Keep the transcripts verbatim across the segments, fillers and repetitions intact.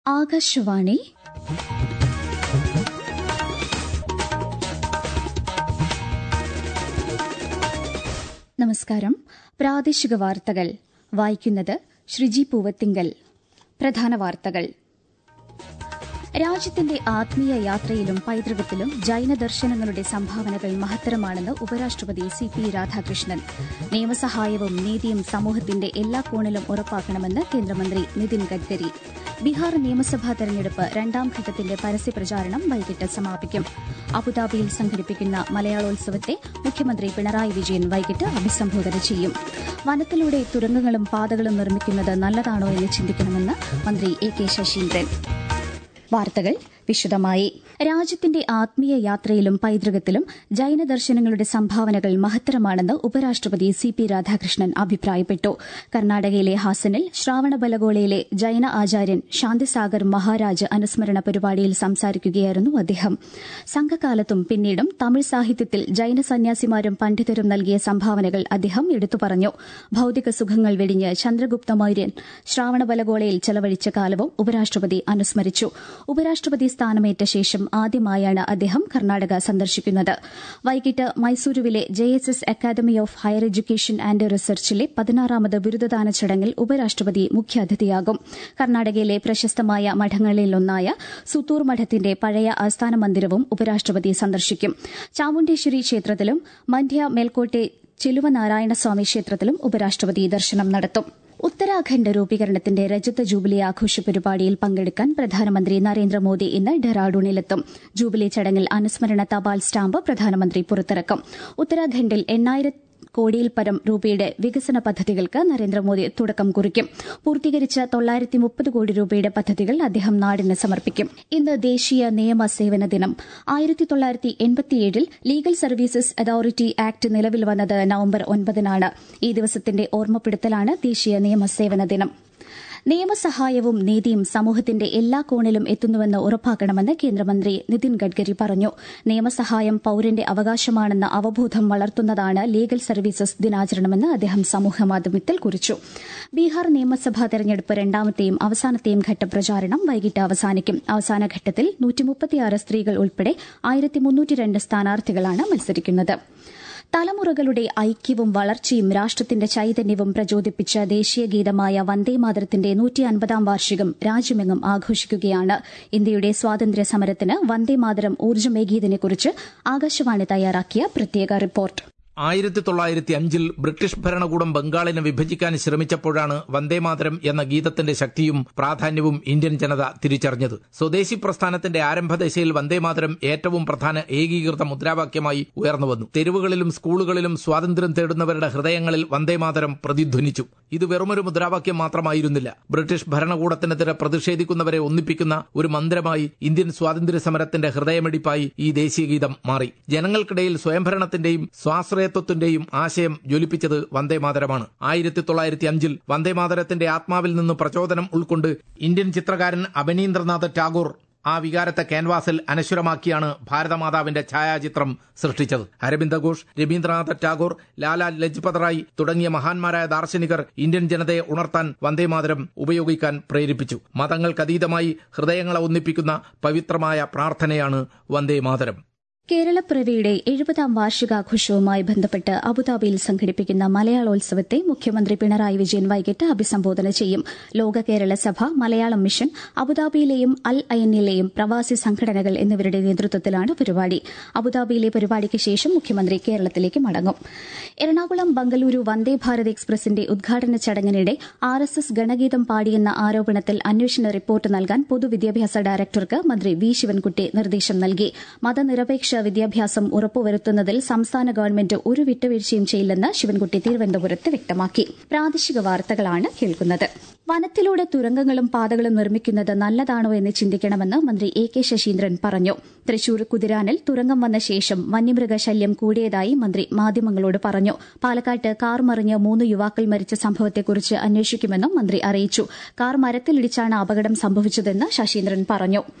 ആകാശവാണി നമസ്കാരം. പ്രാദേശിക വാർത്തകൾ വായിക്കുന്നത് ശ്രീജി പൂവത്തിങ്കൽ. പ്രധാന വാർത്തകൾ. രാജ്യത്തിന്റെ ആത്മീയ യാത്രയിലും പൈതൃകത്തിലും ജൈന ദർശനങ്ങളുടെ സംഭാവനകൾ മഹത്തരമാണെന്ന് ഉപരാഷ്ട്രപതി സി പി രാധാകൃഷ്ണൻ. നിയമസഹായവും നീതിയും സമൂഹത്തിന്റെ എല്ലാ കോണിലും ഉറപ്പാക്കണമെന്ന് കേന്ദ്രമന്ത്രി നിതിൻ ഗഡ്കരി. ബീഹാർ നിയമസഭാ തെരഞ്ഞെടുപ്പ് രണ്ടാം ഘട്ടത്തിന്റെ പരസ്യപ്രചാരണം വൈകിട്ട് സമാപിക്കും. അബുദാബിയിൽ സംഘടിപ്പിക്കുന്ന മലയാളോത്സവത്തെ മുഖ്യമന്ത്രി പിണറായി വിജയൻ വൈകിട്ട് അഭിസംബോധന ചെയ്യും. വനത്തിലൂടെ തുരങ്കങ്ങളും പാതകളും നിർമ്മിക്കുന്നത് നല്ലതാണോ എന്ന് ചിന്തിക്കണമെന്ന് മന്ത്രി എ കെ ശശീന്ദ്രൻ. വാർത്തകൾ വിശദമായി. രാജ്യത്തിന്റെ ആത്മീയ യാത്രയിലും പൈതൃകത്തിലും ജൈന ദർശനങ്ങളുടെ സംഭാവനകൾ മഹത്തരമാണെന്ന് ഉപരാഷ്ട്രപതി സി പി രാധാകൃഷ്ണൻ അഭിപ്രായപ്പെട്ടു. കർണാടകയിലെ ഹാസനിൽ ശ്രാവണബലഗോളയിലെ ജൈന ആചാര്യൻ ശാന്തിസാഗർ മഹാരാജ് അനുസ്മരണ പരിപാടിയിൽ സംസാരിക്കുകയായിരുന്നു അദ്ദേഹം. സംഘകാലത്തും പിന്നീടും തമിഴ് സാഹിത്യത്തിൽ ജൈന സന്യാസിമാരും പണ്ഡിതരും നൽകിയ സംഭാവനകൾ അദ്ദേഹം എടുത്തു പറഞ്ഞു. ഭൌതിക സുഖങ്ങൾ വെടിഞ്ഞ് ചന്ദ്രഗുപ്ത മൌര്യൻ ശ്രാവണബലഗോളയിൽ ചെലവഴിച്ച കാലവും ഉപരാഷ്ട്രപതി അനുസ്മരിച്ചു. ഉപരാഷ്ട്രപതി സ്ഥാനമേറ്റ ശേഷം ആദ്യമായാണ് അദ്ദേഹം കർണാടക സന്ദർശിക്കുന്നത്. വൈകിട്ട് മൈസൂരുവിലെ J S S academy of higher education and റിസർച്ചിലെ പതിനാറാമത് ബിരുദദാന ചടങ്ങിൽ ഉപരാഷ്ട്രപതി മുഖ്യാതിഥിയാകും. കർണാടകയിലെ പ്രശസ്തമായ മഠങ്ങളിലൊന്നായ സുത്തൂർ മഠത്തിന്റെ പഴയ ആസ്ഥാന മന്ദിരവും ഉപരാഷ്ട്രപതി സന്ദർശിക്കും. ചാമുണ്ടേശ്വരി ക്ഷേത്രത്തിലും മണ്ഡ്യ മേൽക്കോട്ടെ ചെലുവനാരായണസ്വാമി ക്ഷേത്രത്തിലും ഉപരാഷ്ട്രപതി ദർശനം നടത്തും. ഉത്തരാഖണ്ഡ് രൂപീകരണത്തിന്റെ രജത ജൂബിലി ആഘോഷ പരിപാടിയിൽ പങ്കെടുക്കാൻ പ്രധാനമന്ത്രി നരേന്ദ്രമോദി ഇന്ന് ഡെറാഡൂണിലെത്തും. ജൂബിലി ചടങ്ങിൽ അനുസ്മരണ തപാൽ സ്റ്റാമ്പ് പ്രധാനമന്ത്രി പുറത്തിറക്കും. ഉത്തരാഖണ്ഡിൽ എണ്ണായിരം കോടിയിൽ പരം രൂപയുടെ വികസന പദ്ധതികൾക്ക് നരേന്ദ്രമോദി തുടക്കം കുറിക്കും. പൂർത്തീകരിച്ച തൊള്ളായിരത്തി മുപ്പത് കോടി രൂപയുടെ പദ്ധതികൾ അദ്ദേഹം നാടിന് സമർപ്പിക്കും. ഇന്ന് ദേശീയ നിയമ സേവന ദിനം. ആയിരത്തി തൊള്ളായിരത്തി എൺപത്തിയേഴിൽ ലീഗൽ സർവീസസ് അതോറിറ്റി ആക്ട് നിലവിൽ വന്നത് നവംബർ ഒൻപതിനാണ്. ഈ ദിവസത്തിന്റെ ഓർമ്മപ്പെടുത്തലാണ് ദേശീയ നിയമസേവന ദിനം. നിയമസഹായവും നീതിയും സമൂഹത്തിന്റെ എല്ലാ കോണിലും എത്തുന്നുവെന്ന് ഉറപ്പാക്കണമെന്ന് കേന്ദ്രമന്ത്രി നിതിൻ ഗഡ്കരി പറഞ്ഞു. നിയമസഹായം പൌരന്റെ അവകാശമാണെന്ന അവബോധം വളർത്തുന്നതാണ് ലീഗൽ സർവീസസ് ദിനാചരണമെന്ന് അദ്ദേഹം സമൂഹമാധ്യമത്തിൽ കുറിച്ചു. ബീഹാർ നിയമസഭാ തെരഞ്ഞെടുപ്പ് രണ്ടാമത്തെയും അവസാനത്തെയും ഘട്ട പ്രചാരണം വൈകിട്ട് അവസാനിക്കും. അവസാന ഘട്ടത്തിൽ നൂറ്റിമുപ്പത്തിയാറ് സ്ത്രീകൾ ഉൾപ്പെടെ ആയിരത്തി മുന്നൂറ്റി രണ്ട് സ്ഥാനാർത്ഥികളാണ് മത്സരിക്കുന്നത്. തലമുറകളുടെ ഐക്യവും വളർച്ചയും രാഷ്ട്രത്തിന്റെ ചൈതന്യവും പ്രചോദിപ്പിച്ച ദേശീയഗീതമായ വന്ദേമാതരത്തിന്റെ നൂറ്റി അൻപതാം വാർഷികം രാജ്യമെങ്ങും ആഘോഷിക്കുകയാണ്. ഇന്ത്യയുടെ സ്വാതന്ത്ര്യ സമരത്തിന് വന്ദേമാതരം ഊർജ്ജമേകിയതിനെക്കുറിച്ച് ആകാശവാണി തയ്യാറാക്കിയ പ്രത്യേക റിപ്പോർട്ട്. ആയിരത്തി തൊള്ളായിരത്തി അഞ്ചിൽ ബ്രിട്ടീഷ് ഭരണകൂടം ബംഗാളിനെ വിഭജിക്കാൻ ശ്രമിച്ചപ്പോഴാണ് വന്ദേമാതരം എന്ന ഗീതത്തിന്റെ ശക്തിയും പ്രാധാന്യവും ഇന്ത്യൻ ജനത തിരിച്ചറിഞ്ഞത്. സ്വദേശി പ്രസ്ഥാനത്തിന്റെ ആരംഭദശയിൽ വന്ദേമാതരം ഏറ്റവും പ്രധാന ഏകീകൃത മുദ്രാവാക്യമായി ഉയർന്നുവന്നു. തെരുവുകളിലും സ്കൂളുകളിലും സ്വാതന്ത്ര്യം തേടുന്നവരുടെ ഹൃദയങ്ങളിൽ വന്ദേമാതരം പ്രതിധ്വനിച്ചു. ഇത് വെറുമൊരു മുദ്രാവാക്യം മാത്രമായിരുന്നില്ല. ബ്രിട്ടീഷ് ഭരണകൂടത്തിനെതിരെ പ്രതിഷേധിക്കുന്നവരെ ഒന്നിപ്പിക്കുന്ന ഒരു മന്ത്രമായി ഇന്ത്യൻ സ്വാതന്ത്ര്യ സമരത്തിന്റെ ഹൃദയമിടിപ്പായി ഈ ദേശീയഗീതം മാറി. ജനങ്ങൾക്കിടയിൽ സ്വയംഭരണത്തിന്റെയും സ്വാശ്രയ ത്വത്തിന്റെയും ആശയം ജ്വലിപ്പിച്ചത് വന്ദേമാതരമാണ്. ആയിരത്തി തൊള്ളായിരത്തി അഞ്ചിൽ വന്ദേമാതരത്തിന്റെ ആത്മാവിൽ നിന്ന് പ്രചോദനം ഉൾക്കൊണ്ട് ഇന്ത്യൻ ചിത്രകാരൻ അവനീന്ദ്രനാഥ് ടാഗോർ ആ വികാരത്തെ ക്യാൻവാസിൽ അനശ്വരമാക്കിയാണ് ഭാരതമാതാവിന്റെ ഛായാചിത്രം സൃഷ്ടിച്ചത്. അരവിന്ദ ഘോഷ്, രവീന്ദ്രനാഥ് ടാഗോർ, ലാലാ ലജ്പത് റായ് തുടങ്ങിയ മഹാന്മാരായ ദാർശനികർ ഇന്ത്യൻ ജനതയെ ഉണർത്താൻ വന്ദേമാതരം ഉപയോഗിക്കാൻ പ്രേരിപ്പിച്ചു. മതങ്ങൾക്കതീതമായി ഹൃദയങ്ങളെ ഒന്നിപ്പിക്കുന്ന പവിത്രമായ പ്രാർത്ഥനയാണ് വന്ദേമാതരം. കേരളപ്പിറവിയുടെ എഴുപതാം വാർഷികാഘോഷവുമായി ബന്ധപ്പെട്ട് അബുദാബിയിൽ സംഘടിപ്പിക്കുന്ന മലയാളോത്സവത്തെ മുഖ്യമന്ത്രി പിണറായി വിജയൻ വൈകിട്ട് അഭിസംബോധന ചെയ്യും. ലോക കേരള സഭ, മലയാളം മിഷൻ, അബുദാബിയിലെയും അൽ ഐനിലെയും പ്രവാസി സംഘടനകൾ എന്നിവരുടെ നേതൃത്വത്തിലാണ് പരിപാടി. അബുദാബിയിലെ പരിപാടിക്ക് ശേഷം മുഖ്യമന്ത്രി കേരളത്തിലേക്ക് മടങ്ങും. എറണാകുളം ബംഗളൂരു വന്ദേ ഭാരത് എക്സ്പ്രസിന്റെ ഉദ്ഘാടന ചടങ്ങിനിടെ ആർ എസ് എസ് ഗണഗീതം പാടിയെന്ന ആരോപണത്തിൽ അന്വേഷണ റിപ്പോർട്ട് നൽകാൻ പൊതുവിദ്യാഭ്യാസ ഡയറക്ടർക്ക് മന്ത്രി വി ശിവൻകുട്ടി നിർദ്ദേശം നൽകി. മതനിരപേക്ഷ വിദ്യാഭ്യാസം ഉറപ്പുവരുത്തുന്നതിൽ സംസ്ഥാന ഗവൺമെന്റ് ഒരു വിട്ടുവീഴ്ചയും ചെയ്യില്ലെന്ന് ശിവൻകുട്ടി തിരുവനന്തപുരത്ത് വ്യക്തമാക്കി. പ്രാദേശിക വാർത്തകളാണ് കേൾക്കുന്നത്. വനത്തിലൂടെ തുരങ്കങ്ങളും പാതകളും നിർമ്മിക്കുന്നത് നല്ലതാണോ എന്ന് ചിന്തിക്കണമെന്ന് മന്ത്രി എ കെ ശശീന്ദ്രൻ പറഞ്ഞു. തൃശൂർ കുതിരാനിൽ തുരങ്കം വന്ന ശേഷം വന്യമൃഗശല്യം കൂടിയതായി മന്ത്രി മാധ്യമങ്ങളോട് പറഞ്ഞു. പാലക്കാട്ട് കാർ മറിഞ്ഞ് മൂന്ന് യുവാക്കൾ മരിച്ച സംഭവത്തെക്കുറിച്ച് അന്വേഷിക്കുമെന്നും മന്ത്രി അറിയിച്ചു. കാർ മരത്തിലിടിച്ചാണ് അപകടം സംഭവിച്ചതെന്ന് ശശീന്ദ്രൻ പറഞ്ഞു.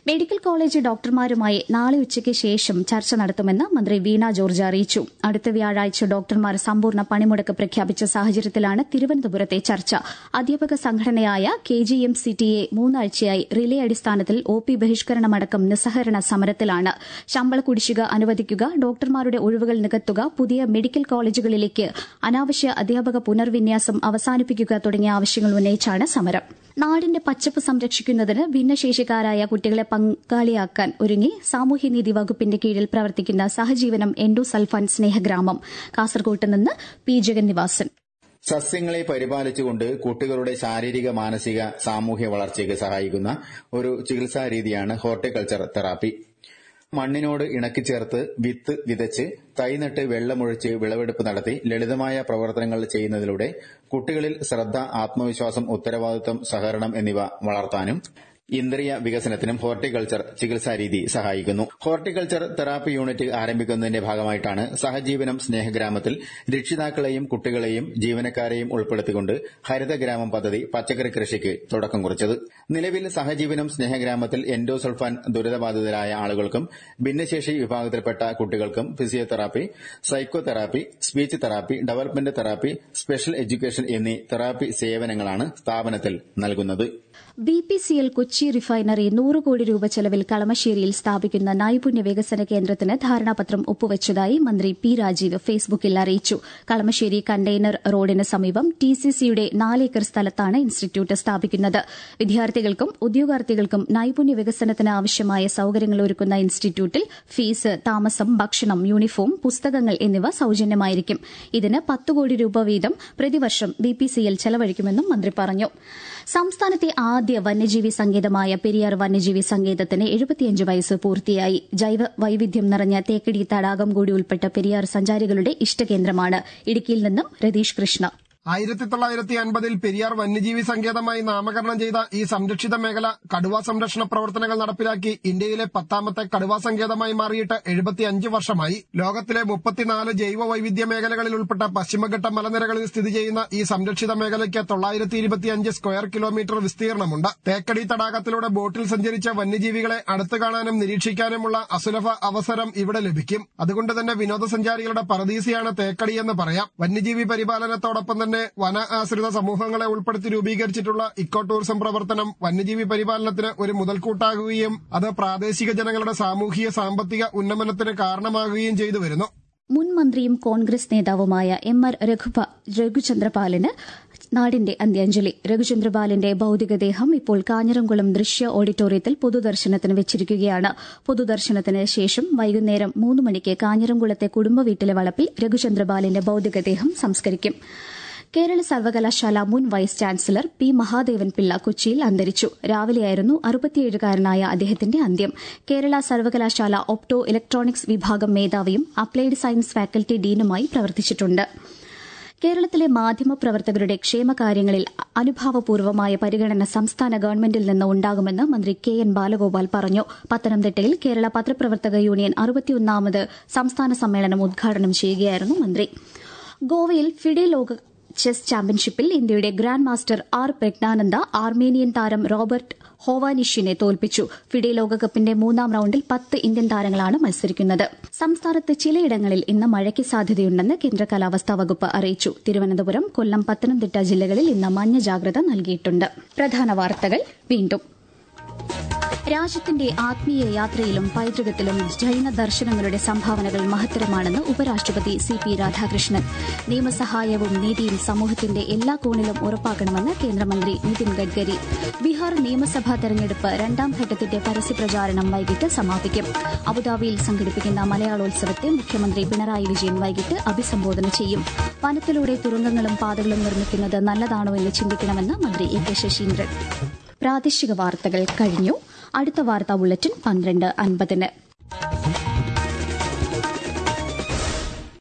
മെഡിക്കൽ കോളേജ് ഡോക്ടർമാരുമായി നാളെ ഉച്ചയ്ക്ക് ശേഷം ചർച്ച നടത്തുമെന്ന് മന്ത്രി വീണ ജോർജ് അറിയിച്ചു. അടുത്ത വ്യാഴാഴ്ച ഡോക്ടർമാർ സമ്പൂർണ്ണ പണിമുടക്ക് പ്രഖ്യാപിച്ച സാഹചര്യത്തിലാണ് തിരുവനന്തപുരത്തെ ചർച്ച. അധ്യാപക സംഘടനയായ K G M C T A മൂന്നാഴ്ചയായി റിലേ അടിസ്ഥാനത്തിൽ ഒ പി ബഹിഷ്കരണമടക്കം നിസ്സഹകരണ സമരത്തിലാണ്. ശമ്പള കുടിശ്ശിക അനുവദിക്കുക, ഡോക്ടർമാരുടെ ഒഴിവുകൾ നികത്തുക, പുതിയ മെഡിക്കൽ കോളേജുകളിലേക്ക് അനാവശ്യ അധ്യാപക പുനർവിന്യാസം അവസാനിപ്പിക്കുക തുടങ്ങിയ ആവശ്യങ്ങൾ ഉന്നയിച്ചാണ് സമരം. നാടിന്റെ പച്ചപ്പ് സംരക്ഷിക്കുന്നതിന് ഭിന്നശേഷിക്കാരായ കുട്ടികളെ പങ്കാളിയാക്കാൻ ഒരുങ്ങി സാമൂഹ്യനീതി വകുപ്പിന്റെ കീഴിൽ പ്രവർത്തിക്കുന്ന സഹജീവനം എൻഡോസൾഫാൻ സ്നേഹഗ്രാമം. കാസർകോട്ട് നിന്ന് പി ജഗന്നിവാസൻ. സസ്യങ്ങളെ പരിപാലിച്ചുകൊണ്ട് കുട്ടികളുടെ ശാരീരിക, മാനസിക, സാമൂഹ്യ വളർച്ചയ്ക്ക് സഹായിക്കുന്ന ഒരു ചികിത്സാ രീതിയാണ് ഹോർട്ടിക്കൾച്ചർ തെറാപ്പി. മണ്ണിനോട് ഇണക്കിച്ചേർത്ത് വിത്ത് വിതച്ച് തൈനട്ട് വെള്ളമൊഴിച്ച് വിളവെടുപ്പ് നടത്തി ലളിതമായ പ്രവർത്തനങ്ങൾ ചെയ്യുന്നതിലൂടെ കുട്ടികളിൽ ശ്രദ്ധ, ആത്മവിശ്വാസം, ഉത്തരവാദിത്വം, സഹകരണം എന്നിവ വളർത്താനും ഇന്ദ്രിയ വികസനത്തിനും ഹോർട്ടിക്കൾച്ചർ ചികിത്സാരീതി സഹായിക്കുന്നു. ഹോർട്ടിക്കൾച്ചർ തെറാപ്പി യൂണിറ്റ് ആരംഭിക്കുന്നതിന്റെ ഭാഗമായിട്ടാണ് സഹജീവനം സ്നേഹഗ്രാമത്തിൽ രക്ഷിതാക്കളെയും കുട്ടികളെയും ജീവനക്കാരെയും ഉൾപ്പെടുത്തിക്കൊണ്ട് ഹരിതഗ്രാമം പദ്ധതി പച്ചക്കറി കൃഷിക്ക് തുടക്കം കുറിച്ചത്. നിലവിൽ സഹജീവനം സ്നേഹഗ്രാമത്തിൽ എൻഡോസൾഫാൻ ദുരിതബാധിതരായ ആളുകൾക്കും ഭിന്നശേഷി വിഭാഗത്തിൽപ്പെട്ട കുട്ടികൾക്കും physiotherapy, psychotherapy, speech therapy, development therapy, special education എന്നീ തെറാപ്പി സേവനങ്ങളാണ് സ്ഥാപനത്തിൽ നൽകുന്നത്. B P C L Kochi refinery നൂറ് കോടി രൂപ ചെലവിൽ കളമശ്ശേരിയിൽ സ്ഥാപിക്കുന്ന നൈപുണ്യ വികസന കേന്ദ്രത്തിന് ധാരണാപത്രം ഒപ്പുവച്ചതായി മന്ത്രി പി രാജീവ് ഫേസ്ബുക്കിൽ അറിയിച്ചു. കളമശ്ശേരി കണ്ടെയ്നർ റോഡിന് സമീപം ടി സി സിയുടെ നാലേക്കർ സ്ഥലത്താണ് ഇൻസ്റ്റിറ്റ്യൂട്ട് സ്ഥാപിക്കുന്നത്. വിദ്യാർത്ഥികൾക്കും ഉദ്യോഗാർത്ഥികൾക്കും നൈപുണ്യ വികസനത്തിന് ആവശ്യമായ സൌകര്യങ്ങൾ ഒരുക്കുന്ന ഇൻസ്റ്റിറ്റ്യൂട്ടിൽ ഫീസ്, താമസം, ഭക്ഷണം, യൂണിഫോം, പുസ്തകങ്ങൾ എന്നിവ സൌജന്യമായിരിക്കും. ഇതിന് പത്ത് കോടി രൂപ വീതം പ്രതിവർഷം ബി പി സി എൽ ചെലവഴിക്കുമെന്നും മന്ത്രി പറഞ്ഞു. സംസ്ഥാനത്തെ ആദ്യ വന്യജീവി സങ്കേതമായ പെരിയാർ വന്യജീവി സങ്കേതത്തിന് എഴുപത്തിയഞ്ച് വയസ്സ് പൂർത്തിയായി. ജൈവ വൈവിധ്യം നിറഞ്ഞ തേക്കടി തടാകം കൂടി ഉൾപ്പെട്ട പെരിയാർ സഞ്ചാരികളുടെ ഇഷ്ടകേന്ദ്രമാണ്. ഇടുക്കിയിൽ നിന്നും രതീഷ് കൃഷ്ണ. ആയിരത്തി തൊള്ളായിരത്തി അൻപതിൽ പെരിയാർ വന്യജീവി സങ്കേതമായി നാമകരണം ചെയ്ത ഈ സംരക്ഷിത മേഖല കടുവാ സംരക്ഷണ പ്രവർത്തനങ്ങൾ നടപ്പിലാക്കി ഇന്ത്യയിലെ പത്താമത്തെ കടുവാ സങ്കേതമായി മാറിയിട്ട് എഴുപത്തിയഞ്ച് വർഷമായി. ലോകത്തിലെ മുപ്പത്തിനാല് ജൈവ വൈവിധ്യ മേഖലകളിൽ ഉൾപ്പെട്ട പശ്ചിമഘട്ട മലനിരകളിൽ സ്ഥിതി ചെയ്യുന്ന ഈ സംരക്ഷിത മേഖലയ്ക്ക് തൊള്ളായിരത്തി ഇരുപത്തിയഞ്ച് സ്ക്വയർ കിലോമീറ്റർ വിസ്തീർണമുണ്ട്. തേക്കടി തടാകത്തിലൂടെ ബോട്ടിൽ സഞ്ചരിച്ച വന്യജീവികളെ അടുത്തു കാണാനും നിരീക്ഷിക്കാനുമുള്ള അസുലഭ അവസരം ഇവിടെ ലഭിക്കും. അതുകൊണ്ട് തന്നെ വിനോദസഞ്ചാരികളുടെ പറദീസയാണ് തേക്കടി എന്ന് പറയാം. വന്യജീവി പരിപാലനത്തോടൊപ്പം തന്നെ വന ആശ്രിത സമൂഹങ്ങളെ ഉൾപ്പെടുത്തി രൂപീകരിച്ചിട്ടുള്ള ഇക്കോ ടൂറിസം പ്രവർത്തനം വന്യജീവി പരിപാലനത്തിന് ഒരു മുതൽക്കൂട്ടാകുകയും അത് പ്രാദേശിക ജനങ്ങളുടെ സാമൂഹിക, സാമ്പത്തിക ഉന്നമനത്തിന് കാരണമാകുകയും ചെയ്തു വരുന്നു. മുൻ മന്ത്രിയും കോൺഗ്രസ് നേതാവുമായ എം ആർ രഘുചന്ദ്രപാലിന് നാടിന്റെ അന്ത്യാഞ്ജലി. രഘുചന്ദ്രപാലിന്റെ ഭൌതികദേഹം ഇപ്പോൾ കാഞ്ഞിരംകുളം ദൃശ്യ ഓഡിറ്റോറിയത്തിൽ പൊതുദർശനത്തിന് വെച്ചിരിക്കുകയാണ്. പൊതുദർശനത്തിന് ശേഷം വൈകുന്നേരം മൂന്ന് മണിക്ക് കാഞ്ഞിരംകുളത്തെ കുടുംബ വീട്ടിലെ വളപ്പിൽ രഘുചന്ദ്രപാലിന്റെ ഭൌതികദേഹം സംസ്കരിക്കും. കേരള സർവകലാശാല മുൻ vice chancellor P Mahadevan Pillai കൊച്ചിയിൽ അന്തരിച്ചു. രാവിലെയായിരുന്നു അറുപത്തിയേഴുകാരനായ അദ്ദേഹത്തിന്റെ അന്ത്യം. കേരള സർവകലാശാല ഒപ്റ്റോ ഇലക്ട്രോണിക്സ് വിഭാഗം മേധാവിയും അപ്ലൈഡ് സയൻസ് ഫാക്കൽറ്റി ഡീനുമായി പ്രവർത്തിച്ചിട്ടുണ്ട്. കേരളത്തിലെ മാധ്യമപ്രവർത്തകരുടെ ക്ഷേമകാര്യങ്ങളിൽ അനുഭാവപൂർവമായ പരിഗണന സംസ്ഥാന ഗവൺമെന്റിൽ നിന്ന് ഉണ്ടാകുമെന്ന് മന്ത്രി കെ എൻ ബാലഗോപാൽ പറഞ്ഞു. പത്തനംതിട്ടയിൽ കേരള പത്രപ്രവർത്തക യൂണിയൻ അറുപത്തിയൊന്നാമത് സംസ്ഥാന സമ്മേളനം ഉദ്ഘാടനം ചെയ്യുകയായിരുന്നു മന്ത്രി. ഗോവയിൽ ഫിഡെ ലോക ചെസ് ചാമ്പ്യൻഷിപ്പിൽ ഇന്ത്യയുടെ grand master R Praggnanandhaa Armenian താരം റോബർട്ട് ഹോവാനിഷിനെ തോൽപ്പിച്ചു. ഫിഡെ ലോകകപ്പിന്റെ മൂന്നാം റൌണ്ടിൽ പത്ത് ഇന്ത്യൻ താരങ്ങളാണ് മത്സരിക്കുന്നത്. സംസ്ഥാനത്ത് ചിലയിടങ്ങളിൽ ഇന്ന് മഴയ്ക്ക് സാധ്യതയുണ്ടെന്ന് കേന്ദ്ര കാലാവസ്ഥാ വകുപ്പ് അറിയിച്ചു. തിരുവനന്തപുരം, കൊല്ലം, പത്തനംതിട്ട ജില്ലകളിൽ ഇന്ന് മഞ്ഞ ജാഗ്രത നൽകിയിട്ടുണ്ട്. പ്രധാന വാർത്തകൾ വീണ്ടും. രാജ്യത്തിന്റെ ആത്മീയ യാത്രയിലും പൈതൃകത്തിലും ജൈന ദർശനങ്ങളുടെ സംഭാവനകൾ മഹത്തരമാണെന്ന് ഉപരാഷ്ട്രപതി സി പി രാധാകൃഷ്ണൻ. നിയമസഹായവും നീതിയും സമൂഹത്തിന്റെ എല്ലാ കോണിലും ഉറപ്പാക്കണമെന്ന് കേന്ദ്രമന്ത്രി നിതിൻ ഗഡ്കരി. ബീഹാർ നിയമസഭാ തെരഞ്ഞെടുപ്പ് രണ്ടാം ഘട്ടത്തിന്റെ പരസ്യപ്രചാരണം വൈകിട്ട് സമാപിക്കും. അബുദാബിയിൽ സംഘടിപ്പിക്കുന്ന മലയാളോത്സവത്തെ മുഖ്യമന്ത്രി പിണറായി വിജയൻ വൈകിട്ട് അഭിസംബോധന ചെയ്യും. വനത്തിലൂടെ തുരങ്കങ്ങളും പാതകളും നിർമ്മിക്കുന്നത് നല്ലതാണോ എന്ന് ചിന്തിക്കണമെന്ന് മന്ത്രി എ കെ ശശീന്ദ്രൻ. പ്രാദേശിക വാർത്തകൾ കഴിഞ്ഞു. അടുത്ത വാർത്താ ബുള്ളറ്റിൻ പന്ത്രണ്ട് അൻപതിന്.